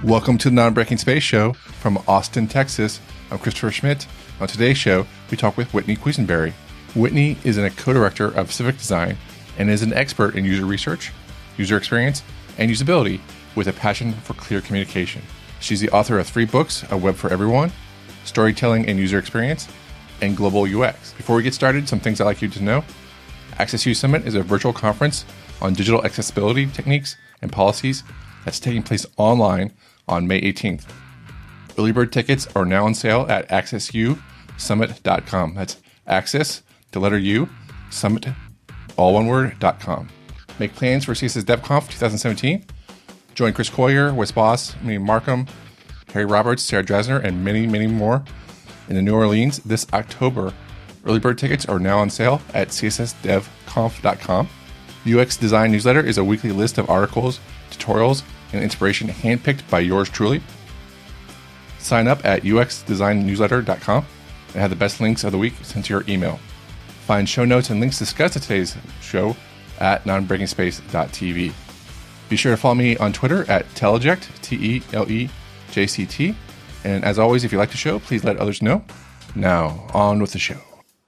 Welcome to the Non-Breaking Space Show from Austin, Texas. I'm Christopher Schmidt. On today's show, we talk with Whitney Quisenberry. Whitney is a co-director of Civic Design and is an expert in user research, user experience, and usability with a passion for clear communication. She's the author of 3 books, A Web for Everyone, Storytelling and User Experience, and Global UX. Before we get started, some things I'd like you to know. Access U Summit is a virtual conference on digital accessibility techniques and policies that's taking place online on May 18th. Early bird tickets are now on sale at accessusummit.com. That's access, the letter U, summit, all one word, .com. Make plans for CSS DevConf 2017. Join Chris Collier, Wes Boss, Minnie Markham, Harry Roberts, Sarah Drasner, and many, many more in the New Orleans this October. Early bird tickets are now on sale at cssdevconf.com. The UX Design Newsletter is a weekly list of articles, tutorials, and inspiration handpicked by yours truly. Sign up at uxdesignnewsletter.com and have the best links of the week sent to your email. Find show notes and links discussed at today's show at nonbreakingspace.tv. Be sure to follow me on Twitter at Teleject, Telejct. And as always, if you like the show, please let others know. Now, on with the show.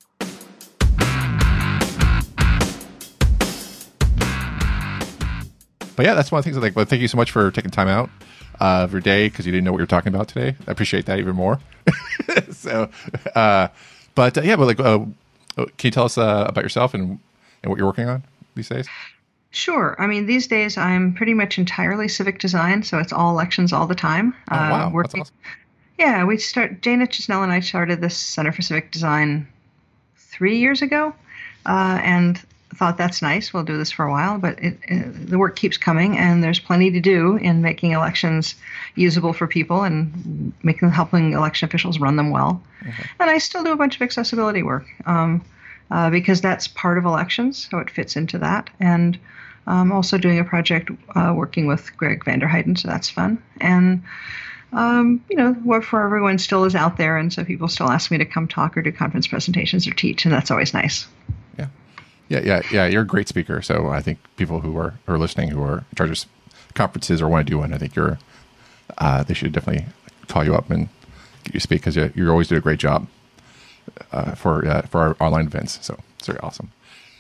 But yeah, that's one of the things I like. But thank you so much for taking time out of your day because you didn't know what you were talking about today. I appreciate that even more. Can you tell us about yourself and what you're working on these days? Sure. I mean, these days I'm pretty much entirely civic design, so it's all elections all the time. Oh, wow. That's awesome. Yeah, Dana Chisnell and I started this Center for Civic Design 3 years ago, and thought that's nice. We'll do this for a while, but the work keeps coming, and there's plenty to do in making elections usable for people and helping election officials run them well. Okay. And I still do a bunch of accessibility work because that's part of elections, so it fits into that. And I'm also doing a project working with Greg Vanderheiden, so that's fun. And Web for Everyone still is out there, and so people still ask me to come talk or do conference presentations or teach, and that's always nice. Yeah. You're a great speaker. So I think people who are listening, who are in charge of conferences or want to do one, I think they should definitely call you up and get you to speak because you always do a great job for our online events. So it's very awesome.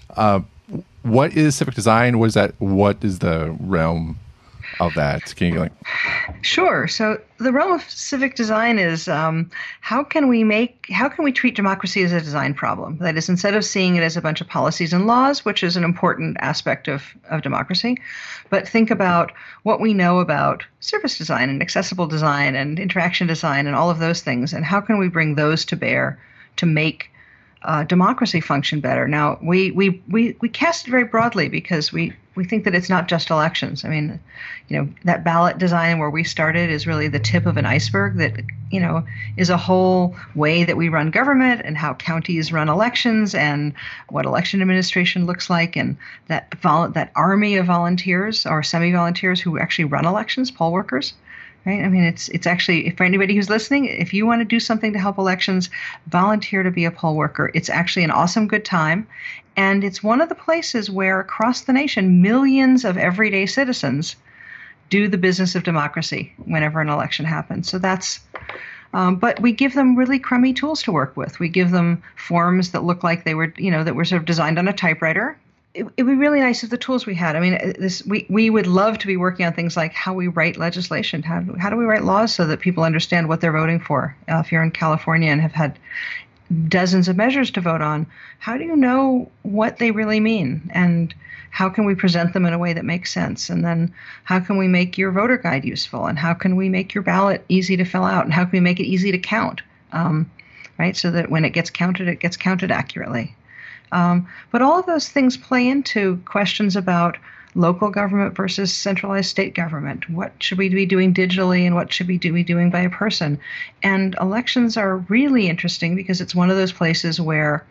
What is civic design? What is the realm of that? Can you Sure. So the realm of civic design is how can we treat democracy as a design problem? That is, instead of seeing it as a bunch of policies and laws, which is an important aspect of democracy, but think about what we know about service design and accessible design and interaction design and all of those things, and how can we bring those to bear to make democracy function better. Now, we cast it very broadly because we think that it's not just elections. I mean, that ballot design where we started is really the tip of an iceberg that, is a whole way that we run government and how counties run elections and what election administration looks like, and that army of volunteers or semi-volunteers who actually run elections, poll workers. Right? I mean, it's actually, for anybody who's listening, if you want to do something to help elections, volunteer to be a poll worker. It's actually an awesome good time. And it's one of the places where across the nation, millions of everyday citizens do the business of democracy whenever an election happens. So but we give them really crummy tools to work with. We give them forms that look like they were, that were sort of designed on a typewriter. It would be really nice if the tools we had. I mean, we would love to be working on things like how we write legislation. How do we write laws so that people understand what they're voting for? If you're in California and have had dozens of measures to vote on, how do you know what they really mean? And how can we present them in a way that makes sense? And then how can we make your voter guide useful? And how can we make your ballot easy to fill out? And how can we make it easy to count? Right? So that when it gets counted accurately. But all of those things play into questions about local government versus centralized state government. What should we be doing digitally and what should we be doing by a person? And elections are really interesting because it's one of those places where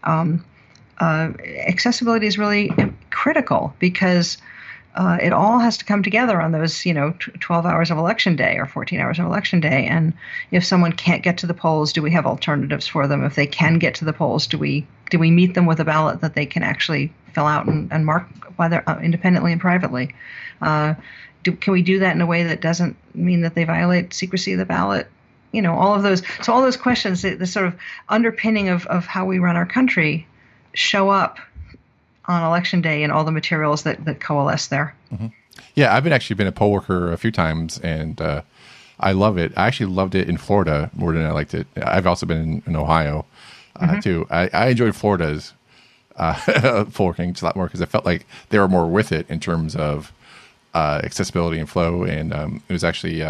accessibility is really critical because it all has to come together on those, 12 hours of election day or 14 hours of election day. And if someone can't get to the polls, do we have alternatives for them? If they can get to the polls, do we Do we meet them with a ballot that they can actually fill out and mark whether independently and privately? Can we do that in a way that doesn't mean that they violate secrecy of the ballot? All of those. So all those questions, the sort of underpinning of how we run our country, show up on election day in all the materials that coalesce there. Mm-hmm. Yeah, I've actually been a poll worker a few times, and I love it. I actually loved it in Florida more than I liked it. I've also been in Ohio too. I enjoyed Florida's poll working a lot more because I felt like they were more with it in terms of accessibility and flow, and it was actually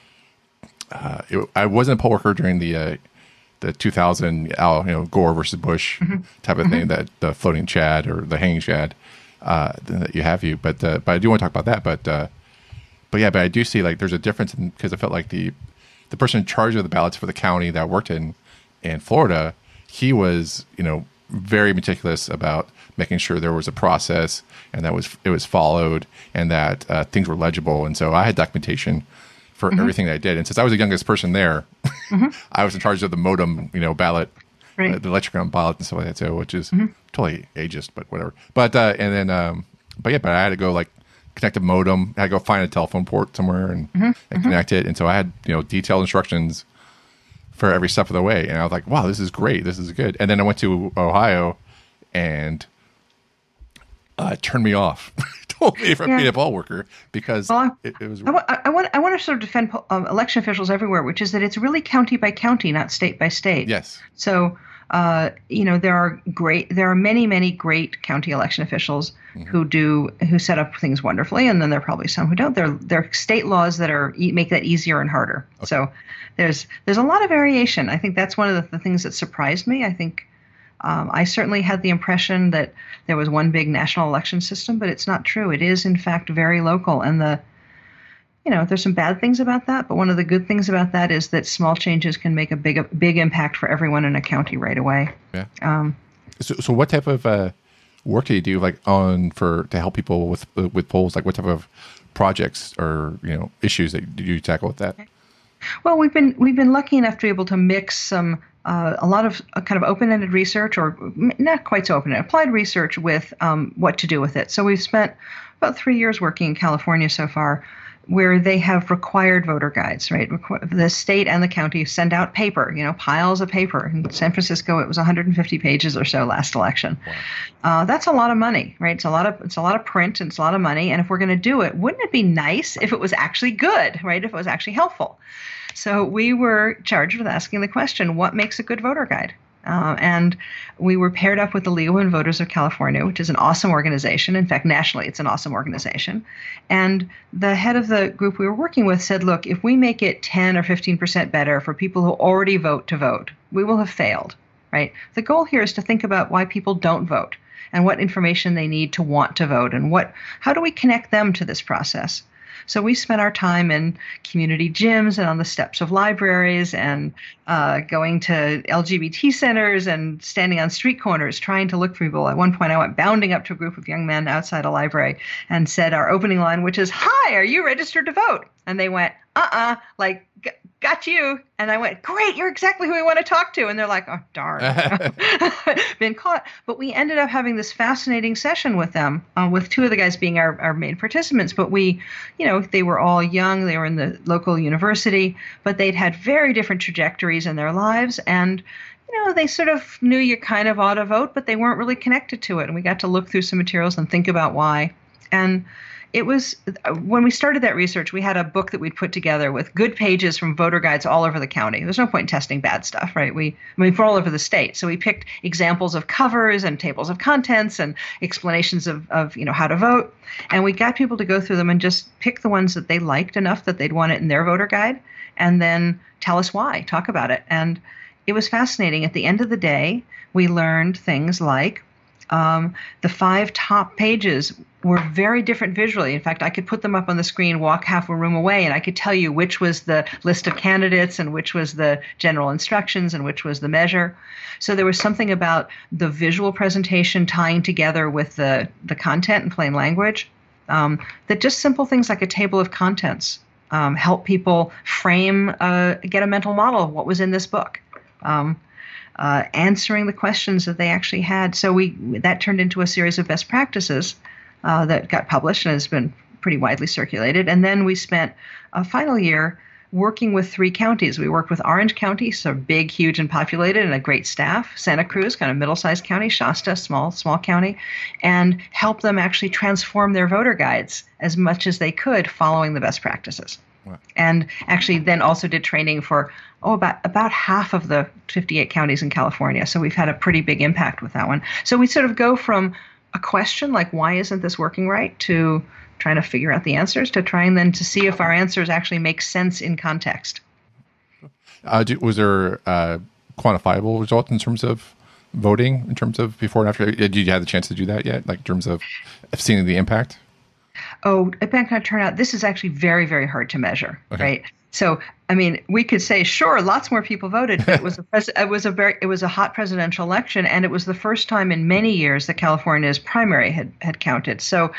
I wasn't a poll worker during the 2000 Gore versus Bush type of thing, that the floating Chad or the hanging Chad that you have but I do want to talk about that, but I do see like there's a difference because I felt like the person in charge of the ballots for the county that I worked in Florida, he was very meticulous about making sure there was a process and that it was followed and that things were legible. And so I had documentation for everything that I did. And since I was the youngest person there, I was in charge of the modem, ballot, right. The electric ballot and stuff like that too, which is totally ageist, but whatever. But I had to go like connect a modem. I had to go find a telephone port somewhere and connect it. And so I had, detailed instructions for every step of the way. And I was like, wow, this is great. This is good. And then I went to Ohio and turned me off. Told me from being a poll worker because it was. I want to sort of defend election officials everywhere, which is that it's really county by county, not state by state. Yes. So there are many great county election officials who set up things wonderfully, and then there are probably some who don't. There are state laws that make that easier and harder. Okay. So there's a lot of variation. I think that's one of the things that surprised me. I think. I certainly had the impression that there was one big national election system, but it's not true. It is, in fact, very local. And there's some bad things about that, but one of the good things about that is that small changes can make a big impact for everyone in a county right away. Yeah. So what type of work do you do to help people with polls? Like what type of projects or issues that do you tackle with that? Well, we've been lucky enough to be able to mix some. A lot of kind of open-ended research, or not quite so open-ended, applied research with what to do with it. So we've spent about 3 years working in California so far, where they have required voter guides, right? The state and the county send out paper, piles of paper. In San Francisco, it was 150 pages or so last election. Wow. That's a lot of money, right? It's a lot of print and it's a lot of money. And if we're going to do it, wouldn't it be nice if it was actually good, right? If it was actually helpful. So we were charged with asking the question, what makes a good voter guide? And we were paired up with the League of Women Voters of California, which is an awesome organization. In fact, nationally, it's an awesome organization. And the head of the group we were working with said, look, if we make it 10 or 15% better for people who already vote to vote, we will have failed, right? The goal here is to think about why people don't vote and what information they need to want to vote and how do we connect them to this process? So we spent our time in community gyms and on the steps of libraries and going to LGBT centers and standing on street corners trying to look for people. At one point, I went bounding up to a group of young men outside a library and said our opening line, which is, "Hi, are you registered to vote?" And they went, got you. And I went, great, you're exactly who we want to talk to. And they're like, oh, darn, been caught. But we ended up having this fascinating session with them, with two of the guys being our main participants. But they were all young. They were in the local university, but they'd had very different trajectories in their lives. And they sort of knew you kind of ought to vote, but they weren't really connected to it. And we got to look through some materials and think about why. And it was when we started that research, we had a book that we'd put together with good pages from voter guides all over the county. There's no point in testing bad stuff, right? For all over the state. So we picked examples of covers and tables of contents and explanations of how to vote. And we got people to go through them and just pick the ones that they liked enough that they'd want it in their voter guide and then tell us why, talk about it. And it was fascinating. At the end of the day, we learned things like the 5 top pages were very different visually. In fact, I could put them up on the screen, walk half a room away, and I could tell you which was the list of candidates and which was the general instructions and which was the measure. So there was something about the visual presentation tying together with the content in plain language that just simple things like a table of contents help people get a mental model of what was in this book. answering the questions that they actually had. So that turned into a series of best practices that got published and has been pretty widely circulated. And then we spent a final year working with 3 counties. We worked with Orange County, so big, huge, and populated, and a great staff. Santa Cruz, kind of middle-sized county. Shasta, small county, and help them actually transform their voter guides as much as they could, following the best practices. Wow. And actually, then also did training for about half of the 58 counties in California. So we've had a pretty big impact with that one. So we sort of go from a question like, why isn't this working right, to trying to figure out the answers, to trying then to see if our answers actually make sense in context. Was there quantifiable results in terms of voting, in terms of before and after? Did you have the chance to do that yet, like in terms of seeing the impact? Oh, impact on turnout. This is actually very, very hard to measure, right? So, I mean, we could say, sure, lots more people voted. But it was a hot presidential election, and it was the first time in many years that California's primary had counted. So,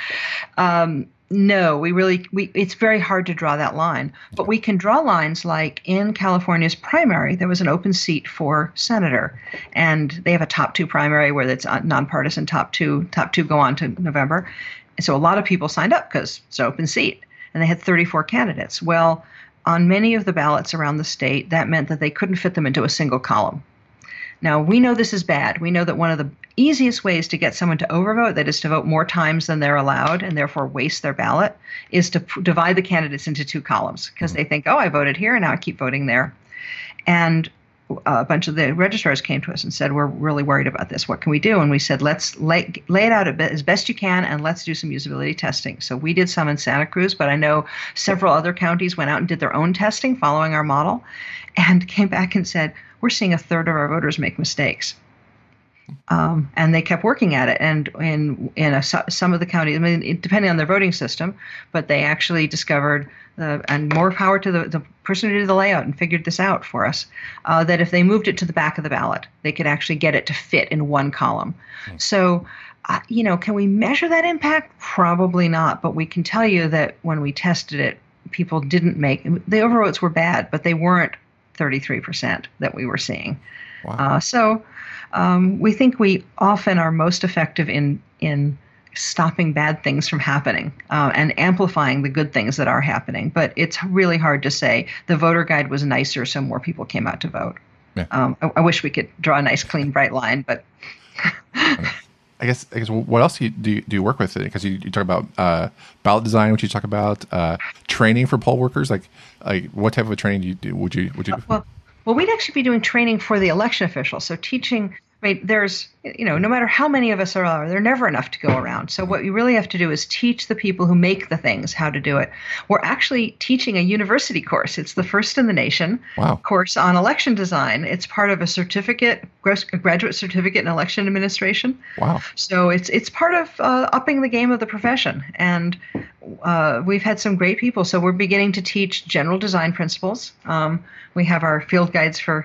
no, it's very hard to draw that line. But we can draw lines like in California's primary, there was an open seat for senator, and they have a top 2 primary where it's nonpartisan. Top two go on to November. And so a lot of people signed up because it's an open seat, and they had 34 candidates. Well, on many of the ballots around the state, that meant that they couldn't fit them into a single column. Now, we know this is bad. We know that one of the easiest ways to get someone to overvote, that is to vote more times than they're allowed and therefore waste their ballot, is to divide the candidates into 2 columns, because they think, oh, I voted here and now I keep voting there. And a bunch of the registrars came to us and said, we're really worried about this. What can we do? And we said, let's lay it out a bit as best you can, and let's do some usability testing. So we did some in Santa Cruz, but I know several other counties went out and did their own testing following our model and came back and said, we're seeing 1/3 of our voters make mistakes. And they kept working at it. And in some of the counties, I mean, depending on their voting system, but they actually discovered, and more power to the person who did the layout and figured this out for us, that if they moved it to the back of the ballot, they could actually get it to fit in one column. So, can we measure that impact? Probably not. But we can tell you that when we tested it, people didn't make, the overvotes were bad, but they weren't 33% that we were seeing. Wow. We think we often are most effective in stopping bad things from happening and amplifying the good things that are happening. But it's really hard to say the voter guide was nicer, so more people came out to vote. Yeah. I wish we could draw a nice, clean, bright line, but. I guess what else do you work with it? Because you talk about ballot design, which you talk about training for poll workers. Like what type of training do you do? Would you do? Well, we'd actually be doing training for the election officials. So teaching. I mean, there's, no matter how many of us there are never enough to go around. So what you really have to do is teach the people who make the things how to do it. We're actually teaching a university course. It's the first in the nation. Wow. Course on election design. It's part of a graduate certificate in election administration. Wow. So it's part of upping the game of the profession. And we've had some great people. So we're beginning to teach general design principles. We have our field guides for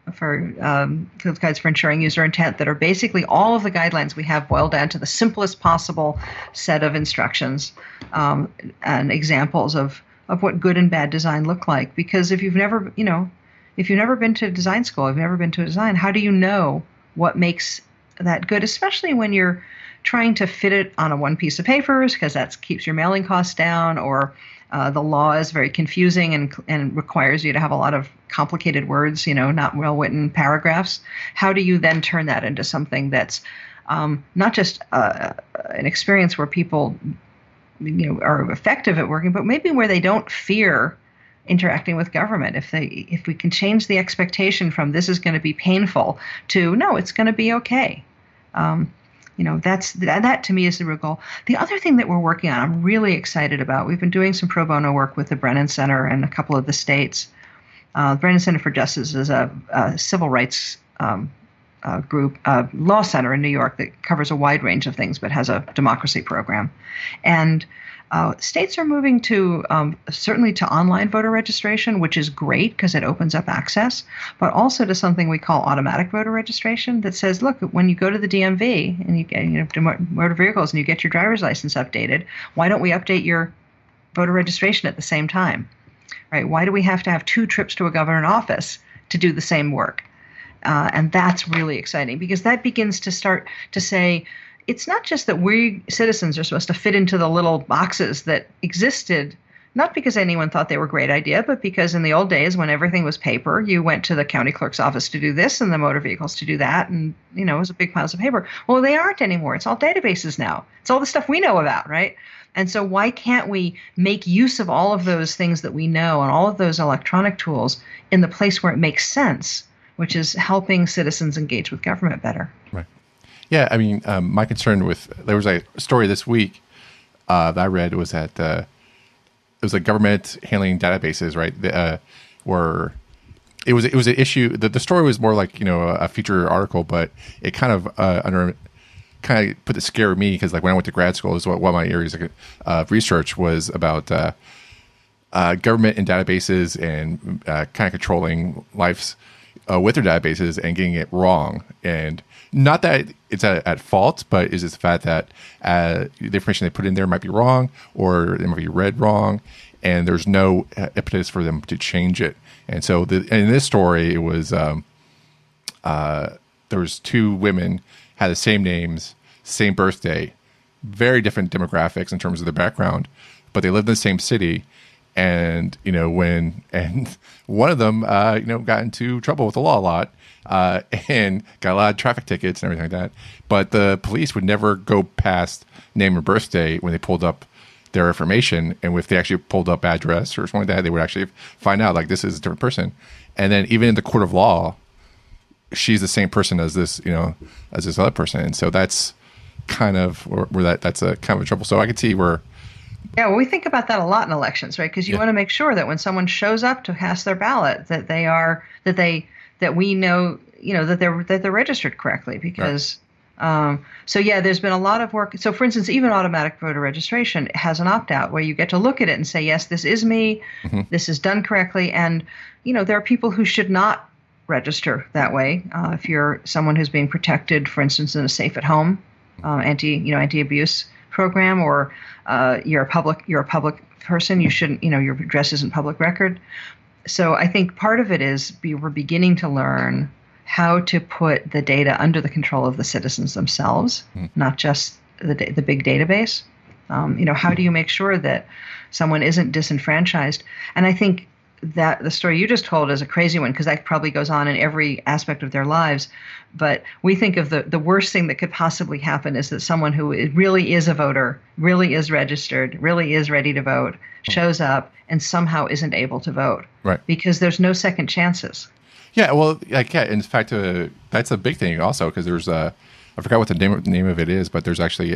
ensuring user intent that are basically all of the guidelines we have boiled down to the simplest possible set of instructions and examples of what good and bad design look like. Because if you've never been to design school, if you've never been to design, how do you know what makes that good, especially when you're trying to fit it on one piece of paper, because that keeps your mailing costs down, or the law is very confusing and requires you to have a lot of complicated words, not well-written paragraphs. How do you then turn that into something that's not just an experience where people, are effective at working, but maybe where they don't fear interacting with government? If we can change the expectation from this is going to be painful to no, it's going to be okay. That to me is the real goal. The other thing that we're working on, I'm really excited about. We've been doing some pro bono work with the Brennan Center and a couple of the states. The Brennan Center for Justice is a civil rights group, law center in New York that covers a wide range of things, but has a democracy program. And states are moving to certainly to online voter registration, which is great because it opens up access, but also to something we call automatic voter registration that says, look, when you go to the DMV and you get to motor vehicles and you get your driver's license updated, why don't we update your voter registration at the same time? Right? Why do we have to have 2 trips to a government office to do the same work? And that's really exciting because that begins to start to say, it's not just that we citizens are supposed to fit into the little boxes that existed, not because anyone thought they were a great idea, but because in the old days when everything was paper, you went to the county clerk's office to do this and the motor vehicles to do that. And, it was a big piles of paper. Well, they aren't anymore. It's all databases now. It's all the stuff we know about, right? And so why can't we make use of all of those things that we know and all of those electronic tools in the place where it makes sense, which is helping citizens engage with government better? Right. Yeah, I mean, my concern there was a story this week that I read was that it was like government handling databases, right? Where it was an issue. The story was more like a feature article, but it kind of put the scare of me because like when I went to grad school, is what one of my areas of research was about government and databases and kind of controlling lives with their databases and getting it wrong. And not that it's at fault, but is it the fact that the information they put in there might be wrong or it might be read wrong, and there's no impetus for them to change it. And so in this story, it was there was two women had the same names, same birthday, very different demographics in terms of their background, but they lived in the same city. And one of them got into trouble with the law a lot and got a lot of traffic tickets and everything like that. But the police would never go past name or birthday when they pulled up their information. And if they actually pulled up address or something like that, they would actually find out like this is a different person. And then even in the court of law, she's the same person as this other person. And so that's kind of where that's a kind of a trouble. So I could see where. Yeah, well, we think about that a lot in elections, right? Because you want to make sure that when someone shows up to cast their ballot, that we know, that they're registered correctly. Because there's been a lot of work. So, for instance, even automatic voter registration has an opt-out where you get to look at it and say, yes, this is me, this is done correctly, and there are people who should not register that way. If you're someone who's being protected, for instance, in a safe at home anti-abuse program, or you're a public person, you shouldn't, your address isn't public record. So I think part of it is we're beginning to learn how to put the data under the control of the citizens themselves, not just the big database. How do you make sure that someone isn't disenfranchised? And I think that the story you just told is a crazy one because that probably goes on in every aspect of their lives. But we think of the worst thing that could possibly happen is that someone who really is a voter, really is registered, really is ready to vote, shows up and somehow isn't able to vote. Right. Because there's no second chances. Yeah, well, in fact, that's a big thing also because there's I forgot what the name of it is, but there's actually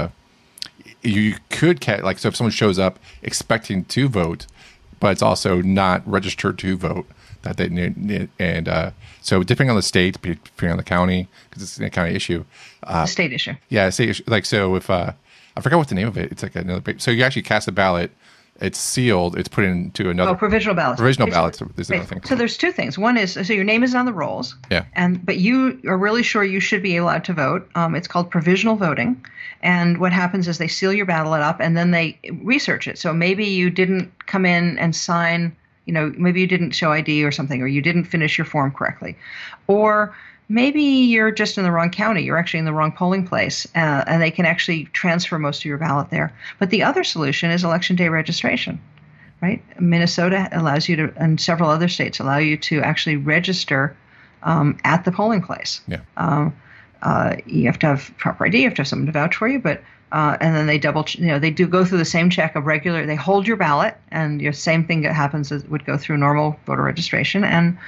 you could so if someone shows up expecting to vote, but it's also not registered to vote that they need. And so depending on the state, depending on the county, because it's a county issue. A state issue. Yeah, state issue. Like, so if, I forgot what the name of it, it's like another, so you actually cast a ballot, it's sealed, it's put into another. Provisional ballots. Provisional ballots is another thing. So there's two things. One is, so your name is on the rolls. Yeah. But you are really sure you should be allowed to vote. It's called provisional voting. And what happens is they seal your ballot up and then they research it. So maybe you didn't come in and sign, maybe you didn't show ID or something, or you didn't finish your form correctly. Or maybe you're just in the wrong county. You're actually in the wrong polling place, and they can actually transfer most of your ballot there. But the other solution is election day registration, right? Minnesota allows you to, and several other states allow you to actually register at the polling place. Yeah. You have to have proper ID. You have to have someone to vouch for you, but and then they they do go through the same check of regular. They hold your ballot, and your same thing that happens as would go through normal voter registration. And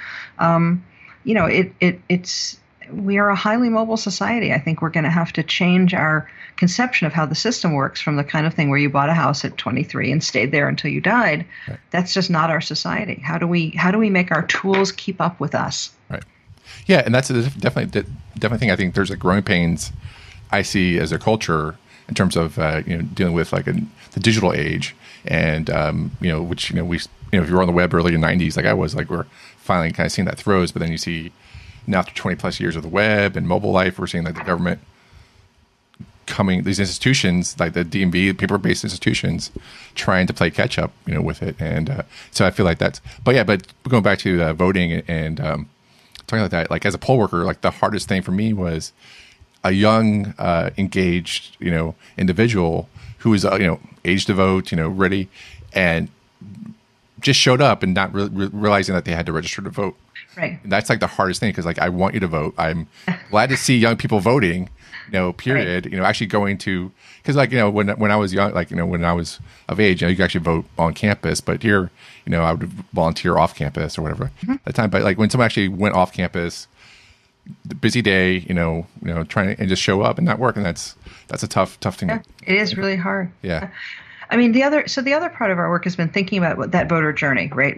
it's we are a highly mobile society. I think we're going to have to change our conception of how the system works from the kind of thing where you bought a house at 23 and stayed there until you died. Right. That's just not our society. How do we make our tools keep up with us? Right. Yeah, and that's definitely thing. I think there's growing pains I see as a culture in terms of dealing with the digital age, and which we if you were on the web early in the 90s like I was, we're finally kind of seeing that throws. But then you see now after 20 plus years of the web and mobile life, we're seeing the government coming, these institutions like the DMV, paper-based institutions, trying to play catch up with it. And so I feel like that's. But going back to voting and talking about that, like as a poll worker, like the hardest thing for me was a young, engaged, individual who was, age to vote, ready, and just showed up and not realizing that they had to register to vote. Right. And that's like the hardest thing because like I want you to vote. I'm glad to see young people voting. Period. Right. Actually going to because like when I was young, like when I was of age, you could actually vote on campus. But here, I would volunteer off campus or whatever at the time. But like when someone actually went off campus, the busy day, trying to and just show up and not work, and that's a tough thing. Yeah, it is really hard. Yeah. I mean, the other part of our work has been thinking about that voter journey, right?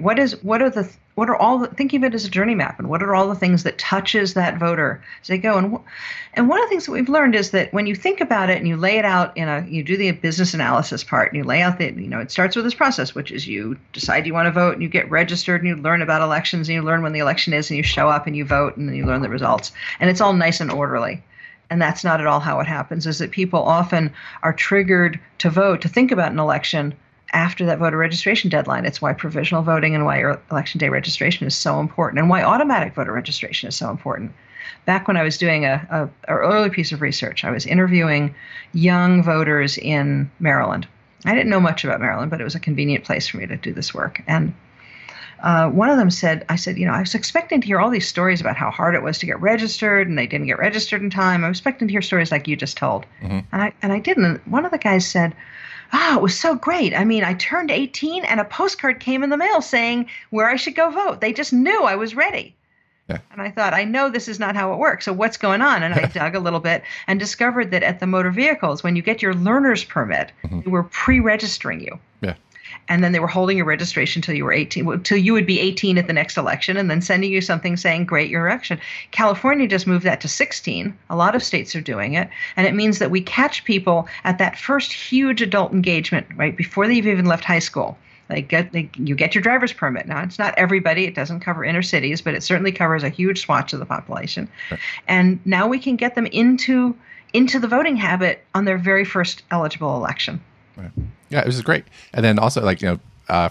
Thinking of it as a journey map, and what are all the things that touches that voter as they go? And one of the things that we've learned is that when you think about it and you lay it out you do the business analysis part, and you lay out it starts with this process, which is you decide you want to vote, and you get registered, and you learn about elections, and you learn when the election is, and you show up and you vote, and then you learn the results, and it's all nice and orderly. And that's not at all how it happens, is that people often are triggered to vote, to think about an election after that voter registration deadline. It's why provisional voting and why election day registration is so important, and why automatic voter registration is so important. Back when I was doing a early piece of research, I was interviewing young voters in Maryland. I didn't know much about Maryland, but it was a convenient place for me to do this work. And one of them said, I was expecting to hear all these stories about how hard it was to get registered, and they didn't get registered in time. I was expecting to hear stories like you just told. Mm-hmm. And I didn't. One of the guys said, it was so great. I mean, I turned 18 and a postcard came in the mail saying where I should go vote. They just knew I was ready. Yeah. And I thought, I know this is not how it works. So what's going on? And I dug a little bit and discovered that at the motor vehicles, when you get your learner's permit, mm-hmm. they were pre-registering you. Yeah. And then they were holding your registration till you were 18, till you would be 18 at the next election, and then sending you something saying, great, your election. California just moved that to 16. A lot of states are doing it. And it means that we catch people at that first huge adult engagement, right, before they've even left high school. You get your driver's permit. Now, it's not everybody. It doesn't cover inner cities, but it certainly covers a huge swatch of the population. Right. And now we can get them into the voting habit on their very first eligible election. Right. Yeah, this is great. And then also, like, I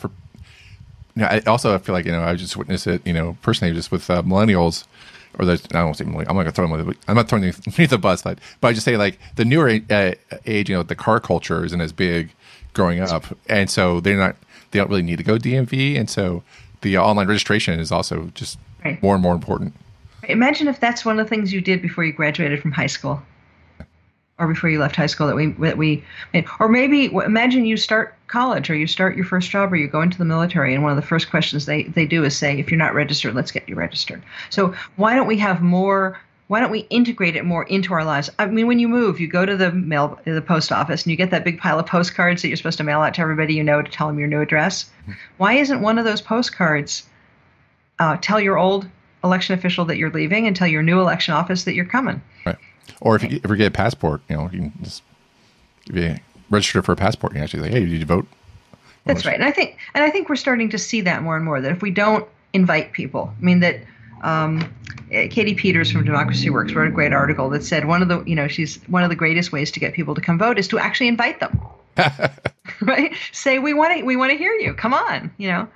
feel like, I just witnessed it, personally, just with millennials, or I don't say millennials. I'm not going to throw them. I'm not throwing them underneath the bus, but I just say, like, the newer age, the car culture isn't as big growing up, and so they don't really need to go DMV, and so the online registration is also just right. more and more important. Imagine if that's one of the things you did before you graduated from high school. Or before you left high school, or maybe imagine you start college, or you start your first job, or you go into the military, and one of the first questions they do is say, if you're not registered, let's get you registered. So why don't we have more? Why don't we integrate it more into our lives? I mean, when you move, you go to the post office, and you get that big pile of postcards that you're supposed to mail out to everybody to tell them your new address. Mm-hmm. Why isn't one of those postcards tell your old election official that you're leaving, and tell your new election office that you're coming? Right. Or if you ever get a passport, you can just register for a passport. You can actually say, "Hey, did you vote?" That's right. And I think we're starting to see that more and more. That if we don't invite people, I mean that Katie Peters from Democracy Works wrote a great article that said one of the greatest ways to get people to come vote is to actually invite them. Right? Say we want to hear you. Come on.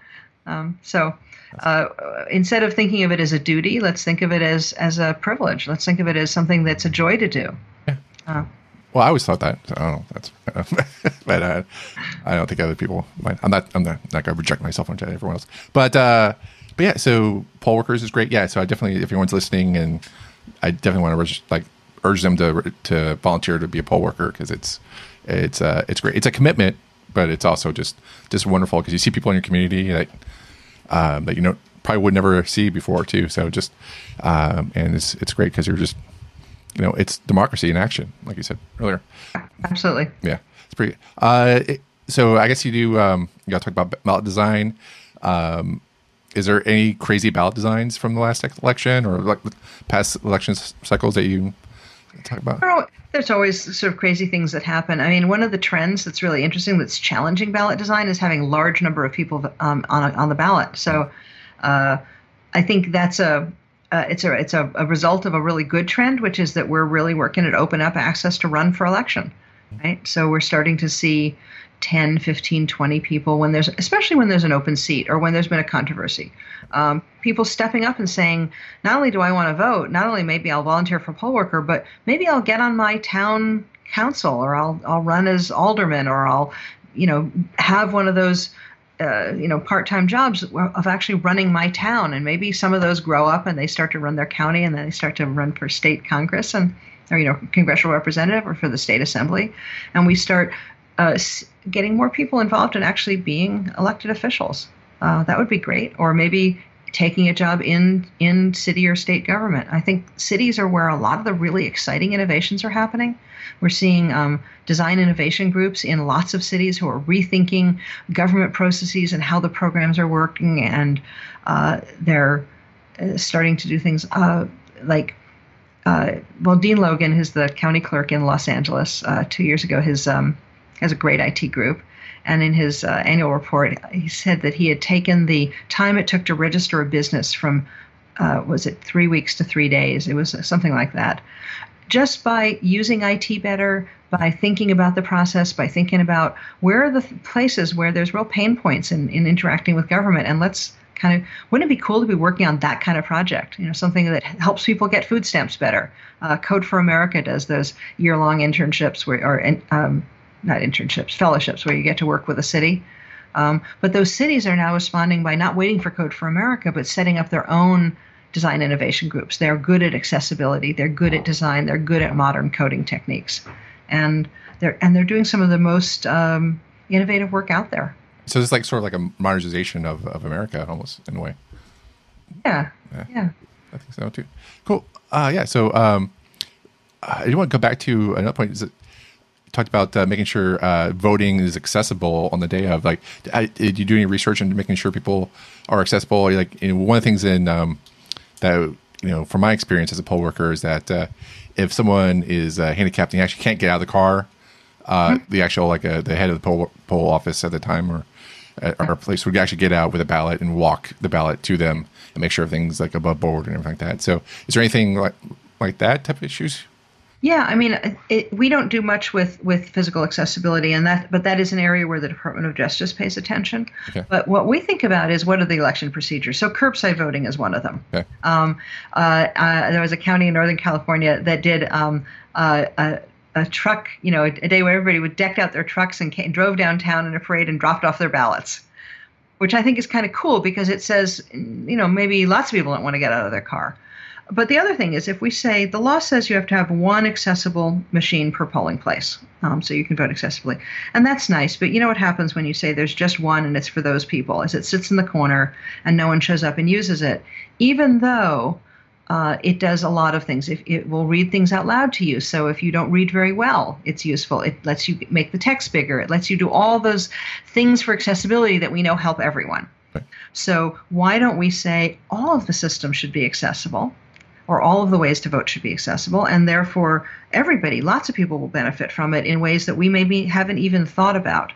Instead of thinking of it as a duty, let's think of it as a privilege. Let's think of it as something that's a joy to do. Yeah. Well, I always thought that. So I don't know. That's, but I don't think other people might. I'm not going to reject myself onto everyone else. But yeah. So poll workers is great. Yeah. So I definitely, if anyone's listening, and I definitely want to urge them to volunteer to be a poll worker, because it's great. It's a commitment, but it's also just wonderful, because you see people in your community that probably would never see before too. So just and it's great, because you're just it's democracy in action, like you said earlier. Absolutely. Yeah, it's pretty. So I guess you got to talk about ballot design. Is there any crazy ballot designs from the last election, or like past election cycles that you talk about? There's always sort of crazy things that happen. I mean, one of the trends that's really interesting, that's challenging ballot design, is having a large number of people on the ballot. So I think that's it's a result of a really good trend, which is that we're really working to open up access to run for election. right? So we're starting to see 10, 15, 20 people especially when there's an open seat or when there's been a controversy. People stepping up and saying, not only do I want to vote, not only maybe I'll volunteer for poll worker, but maybe I'll get on my town council, or I'll run as alderman, or I'll, have one of those part-time jobs of actually running my town. And maybe some of those grow up and they start to run their county, and then they start to run for state Congress or congressional representative or for the state assembly. And we start getting more people involved in actually being elected officials. That would be great. Or maybe taking a job in city or state government. I think cities are where a lot of the really exciting innovations are happening. We're seeing design innovation groups in lots of cities who are rethinking government processes and how the programs are working, and they're starting to do things like Dean Logan, who's the county clerk in Los Angeles, 2 years ago, has a great IT group. And in his annual report, he said that he had taken the time it took to register a business from, 3 weeks to 3 days? It was something like that. Just by using IT better, by thinking about the process, by thinking about where are the places where there's real pain points in interacting with government. And wouldn't it be cool to be working on that kind of project? Something that helps people get food stamps better. Code for America does those year-long internships not internships, fellowships, where you get to work with a city. But those cities are now responding by not waiting for Code for America, but setting up their own design innovation groups. They're good at accessibility. They're good at design. They're good at modern coding techniques. And they're doing some of the most innovative work out there. So it's like sort of like a modernization of America, almost, in a way. Yeah. I think so, too. Cool. So I do want to go back to another point. Is that talked about making sure voting is accessible on the day of. Like, did you do any research into making sure people are accessible? Like, one of the things that from my experience as a poll worker is that if someone is handicapped and actually can't get out of the car, the actual the head of the poll office at the time or at our place would actually get out with a ballot and walk the ballot to them and make sure everything's like above board and everything like that. So, is there anything like that type of issues? Yeah, I mean, we don't do much with physical accessibility, but that is an area where the Department of Justice pays attention. Okay. But what we think about is what are the election procedures. So curbside voting is one of them. Okay. There was a county in Northern California that did a truck, a day where everybody would deck out their trucks and drove downtown in a parade and dropped off their ballots, which I think is kind of cool because it says, maybe lots of people don't want to get out of their car. But the other thing is, if we say the law says you have to have one accessible machine per polling place, so you can vote accessibly, and that's nice. But you know what happens when you say there's just one and it's for those people, is it sits in the corner and no one shows up and uses it, even though it does a lot of things. It will read things out loud to you. So if you don't read very well, it's useful. It lets you make the text bigger. It lets you do all those things for accessibility that we know help everyone. Right. So why don't we say all of the systems should be accessible? Or all of the ways to vote should be accessible, and therefore everybody, lots of people will benefit from it in ways that we maybe haven't even thought about.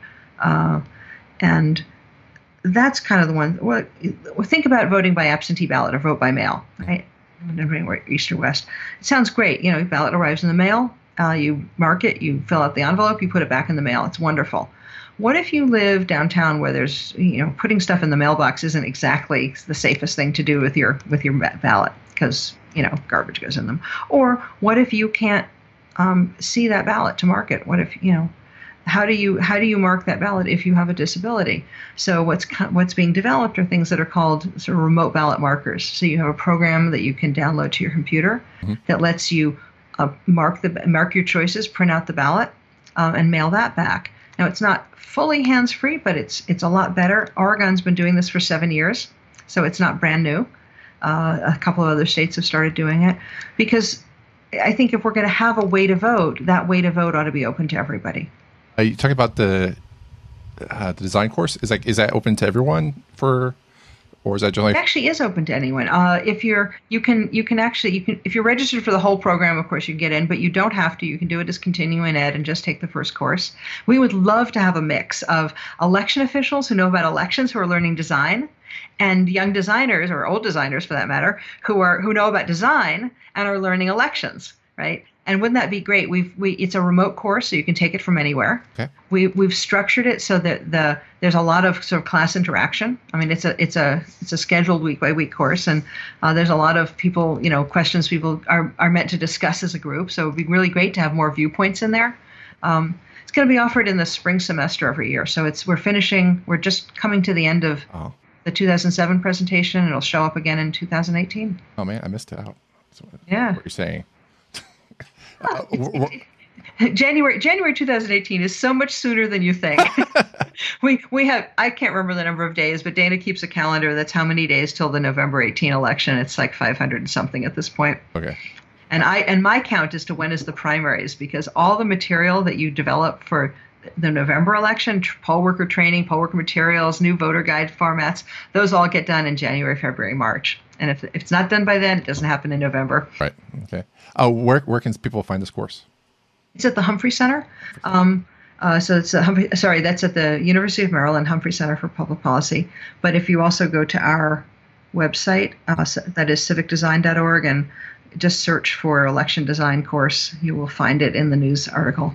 And that's kind of the one. Think about voting by absentee ballot or vote by mail, right? East or West. It sounds great. Ballot arrives in the mail, you mark it, you fill out the envelope, you put it back in the mail. It's wonderful. What if you live downtown where there's, putting stuff in the mailbox isn't exactly the safest thing to do with your ballot because garbage goes in them? Or what if you can't see that ballot to mark it? What if how do you mark that ballot if you have a disability? So what's being developed are things that are called sort of remote ballot markers. So you have a program that you can download to your computer that lets you mark your choices, print out the ballot, and mail that back. Now it's not fully hands-free, but it's a lot better. Oregon's been doing this for 7 years, so it's not brand new. A couple of other states have started doing it because I think if we're going to have a way to vote, that way to vote ought to be open to everybody. Are you talking about the design course? Is that open to everyone or is that generally? It actually is open to anyone. If you're registered for the whole program, of course you can get in, but you don't have to. You can do it as continuing ed and just take the first course. We would love to have a mix of election officials who know about elections who are learning design, and young designers, or old designers for that matter, who know about design and are learning elections, right? And wouldn't that be great? It's a remote course, so you can take it from anywhere. Okay. We've structured it so that there's a lot of sort of class interaction. I mean, it's a scheduled week by week course, and there's a lot of people, questions people are meant to discuss as a group. So it'd be really great to have more viewpoints in there. It's going to be offered in the spring semester every year. So we're just coming to the end of the 2007 presentation, and it'll show up again in 2018. Oh man, I missed it out. Yeah. What you're saying. January 2018 is so much sooner than you think. we have, I can't remember the number of days, but Dana keeps a calendar that's how many days till the November 18 election. It's like 500 and something at this point. Okay. And my count is to when is the primaries, because all the material that you develop for the November election, poll worker training, poll worker materials, new voter guide formats, those all get done in January, February, March. And if it's not done by then, it doesn't happen in November. Right. Okay. Where can people find this course? It's at the Humphrey Center. So it's that's at the University of Maryland Humphrey Center for Public Policy. But if you also go to our website, that is civicdesign.org, and just search for election design course, you will find it in the news article.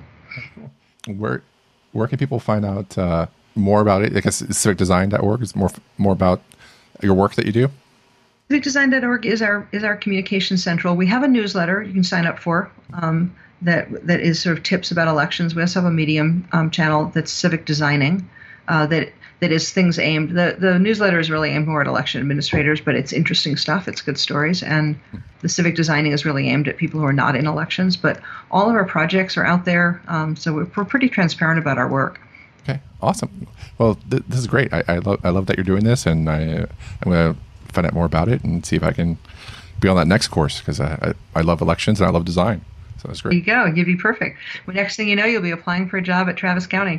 Where can people find out more about it? I guess civicdesign.org is more about your work that you do. Civicdesign.org is our communication central. We have a newsletter you can sign up for that is sort of tips about elections. We also have a Medium channel that's Civic Designing that is things aimed. The newsletter is really aimed more at election administrators, but it's interesting stuff. It's good stories, and the Civic Designing is really aimed at people who are not in elections. But all of our projects are out there, so we're pretty transparent about our work. Okay, awesome. Well, this is great. I love that you're doing this, and I'm going to find out more about it and see if I can be on that next course, because I love elections and I love design. So that's great. There you go. You'd be perfect. Well, next thing you know, you'll be applying for a job at Travis County.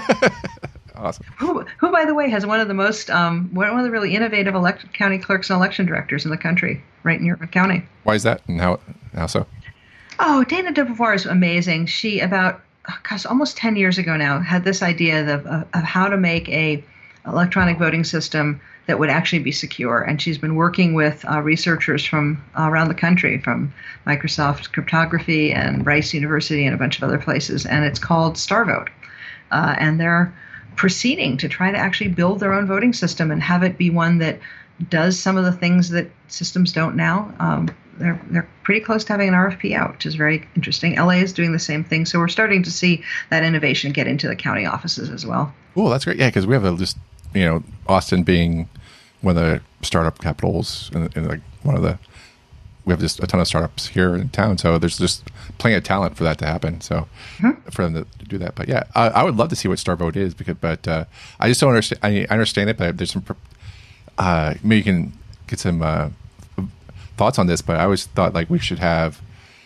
Awesome. Who, by the way, has one of the most one of the really innovative county clerks and election directors in the country, right in your county. Why is that, and how so? Oh, Dana DeBevoise is amazing. She almost 10 years ago now had this idea of how to make a electronic voting system that would actually be secure. And she's been working with researchers from around the country, from Microsoft Cryptography and Rice University and a bunch of other places. And it's called StarVote. And they're proceeding to try to actually build their own voting system and have it be one that does some of the things that systems don't now. They're pretty close to having an RFP out, which is very interesting. LA is doing the same thing. So we're starting to see that innovation get into the county offices as well. Oh, that's great. Yeah, because we have Austin being one of the startup capitals, and like we have just a ton of startups here in town. So there's just plenty of talent for that to happen. So for them to do that, but yeah, I would love to see what StarVote is, but I just don't understand. I understand it, but there's some maybe you can get some thoughts on this. But I always thought like we should have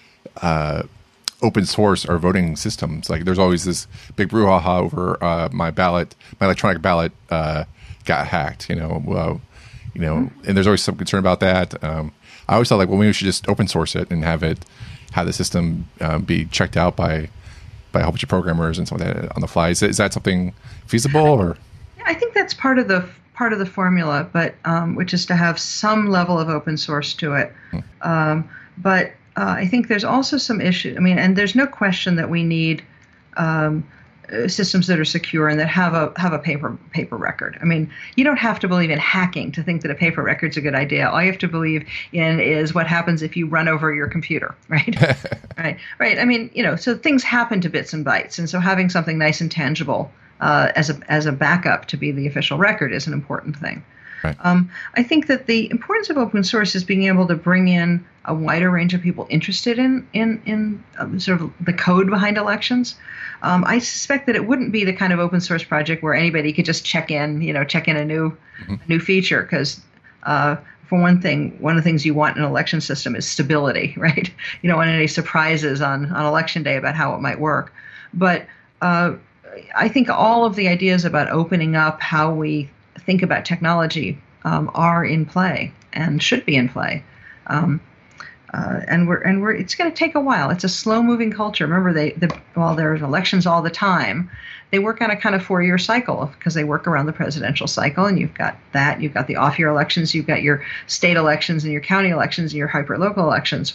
open source our voting systems. Like there's always this big brouhaha over my electronic ballot got hacked. And there's always some concern about that. I always thought like, well, maybe we should just open source it and have the system be checked out by a whole bunch of programmers and something like that on the fly. Is that something feasible, or? Yeah, I think that's part of the formula, but which is to have some level of open source to it. But I think there's also some issue. I mean, and there's no question that we need systems that are secure and that have a paper record. I mean, you don't have to believe in hacking to think that a paper record's a good idea. All you have to believe in is what happens if you run over your computer, right? Right. I mean, so things happen to bits and bytes, and so having something nice and tangible as a backup to be the official record is an important thing. Right. I think that the importance of open source is being able to bring in a wider range of people interested in sort of the code behind elections. I suspect that it wouldn't be the kind of open source project where anybody could just check in a new feature, because for one thing, one of the things you want in an election system is stability, right? You don't want any surprises on election day about how it might work. But I think all of the ideas about opening up how we think about technology are in play and should be in play. And it's going to take a while. It's a slow-moving culture. Remember, while there's elections all the time, they work on a kind of 4-year cycle, because they work around the presidential cycle, and you've got the off-year elections, you've got your state elections and your county elections and your hyper-local elections.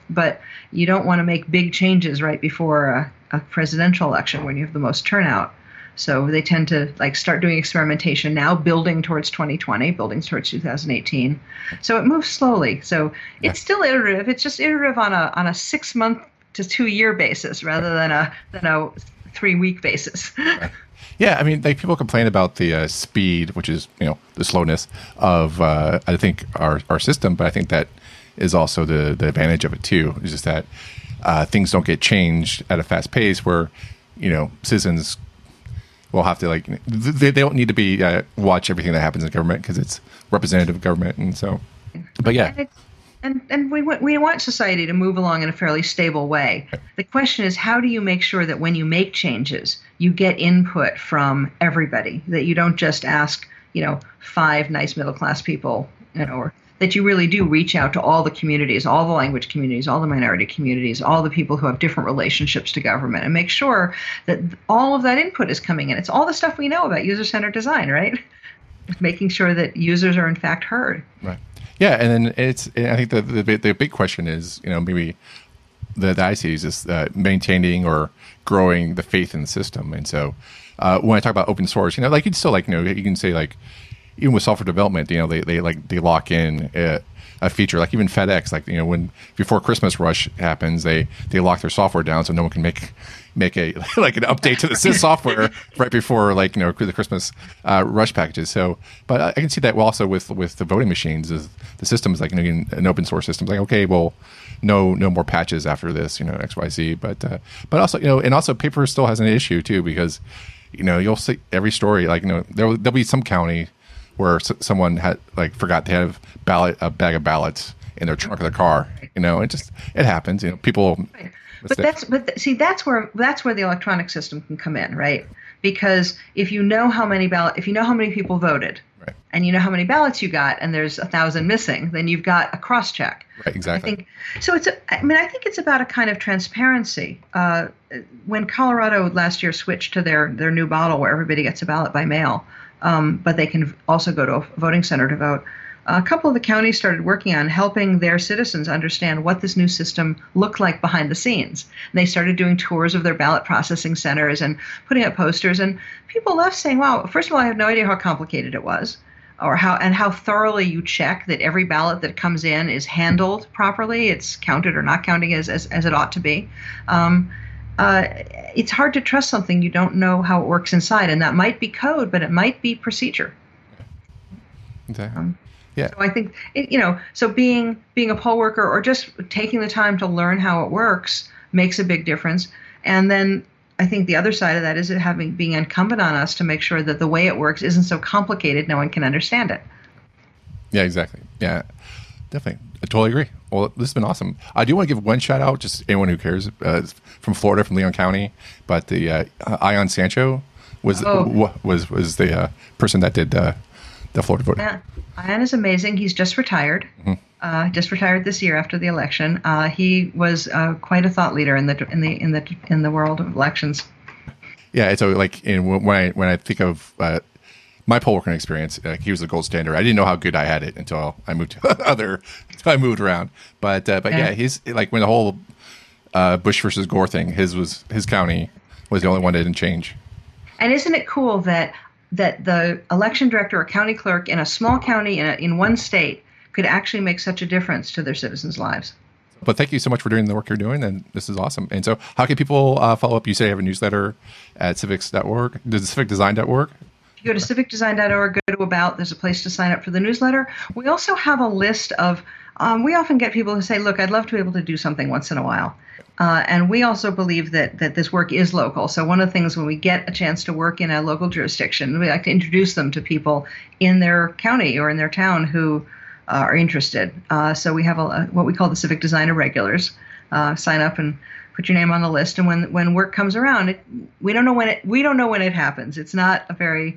but you don't want to make big changes right before a presidential election when you have the most turnout. So they tend to like start doing experimentation now, building towards 2020, building towards 2018. So it moves slowly. So it's still iterative. It's just iterative on a 6 month to 2 year basis rather than a 3 week basis. Yeah, I mean, like people complain about the speed, which is the slowness of I think our system, but I think that is also the advantage of it too. It's just that things don't get changed at a fast pace where citizens will have to they don't need to be watch everything that happens in government because it's representative government, and so. But yeah. And we want society to move along in a fairly stable way. The question is, how do you make sure that when you make changes, you get input from everybody, that you don't just ask, 5 nice middle-class people, or that you really do reach out to all the communities, all the language communities, all the minority communities, all the people who have different relationships to government, and make sure that all of that input is coming in. It's all the stuff we know about user-centered design, right? Making sure that users are in fact heard. Right. Yeah, and then I think the big question is, maybe that I see is just maintaining or growing the faith in the system. And so when I talk about open source, it's still you can say even with software development, they lock in a feature, like even FedEx, when before Christmas rush happens, they lock their software down so no one can make a an update to the software right before the Christmas rush packages. So, but I can see that also with the voting machines, is the system is an open source system. It's okay, well, no more patches after this, XYZ. But also and also paper still has an issue too, because you'll see every story there'll be some county where someone had forgot to have a bag of ballots in their trunk of their car. It happens. People. Right. But that's where the electronic system can come in, right? Because if you know how many people voted, right, and you know how many ballots you got, and there's 1,000 missing, then you've got a cross check. Right, exactly. I think so. I think it's about a kind of transparency. When Colorado last year switched to their new model where everybody gets a ballot by mail, but they can also go to a voting center to vote. A couple of the counties started working on helping their citizens understand what this new system looked like behind the scenes. And they started doing tours of their ballot processing centers and putting up posters. And people left saying, wow, first of all, I have no idea how complicated it was, or how thoroughly you check that every ballot that comes in is handled properly, it's counted or not counting as it ought to be. It's hard to trust something you don't know how it works inside. And that might be code, but it might be procedure. Exactly. Yeah. So I think, so being a poll worker or just taking the time to learn how it works makes a big difference. And then I think the other side of that is it being incumbent on us to make sure that the way it works isn't so complicated no one can understand it. Yeah, exactly. Yeah, definitely. I totally agree. Well, this has been awesome. I do want to give one shout out, just anyone who cares, from Florida, from Leon County, but the Ion Sancho was the person that did the Florida voting. Yeah. Ion is amazing. He's just retired. Mm-hmm. Just retired this year after the election. He was quite a thought leader in the world of elections. Yeah, so when I think of my poll working experience, he was the gold standard. I didn't know how good I had it until I moved to I moved around. But yeah, he's when the whole Bush versus Gore thing, his county was the only one that didn't change. And isn't it cool that the election director or county clerk in a small county in one state could actually make such a difference to their citizens' lives? But thank you so much for doing the work you're doing, and this is awesome. And so how can people follow up? You say you have a newsletter at civics.org, civicdesign.org? You go to civicdesign.org, go to About, there's a place to sign up for the newsletter. We also have a list of, we often get people who say, look, I'd love to be able to do something once in a while. And we also believe that this work is local. So one of the things when we get a chance to work in a local jurisdiction, we like to introduce them to people in their county or in their town who are interested. So we have what we call the Civic Designer Regulars. Sign up and put your name on the list. And when work comes around, we don't know when it happens. It's not a very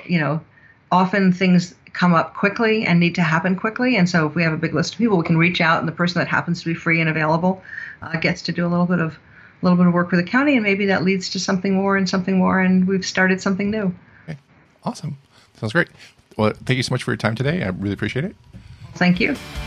often things come up quickly and need to happen quickly. And so if we have a big list of people, we can reach out, and the person that happens to be free and available gets to do a little bit of work with the county, and maybe that leads to something more, and we've started something new. Okay. Awesome. Sounds great. Well, thank you so much for your time today. I really appreciate it. Thank you.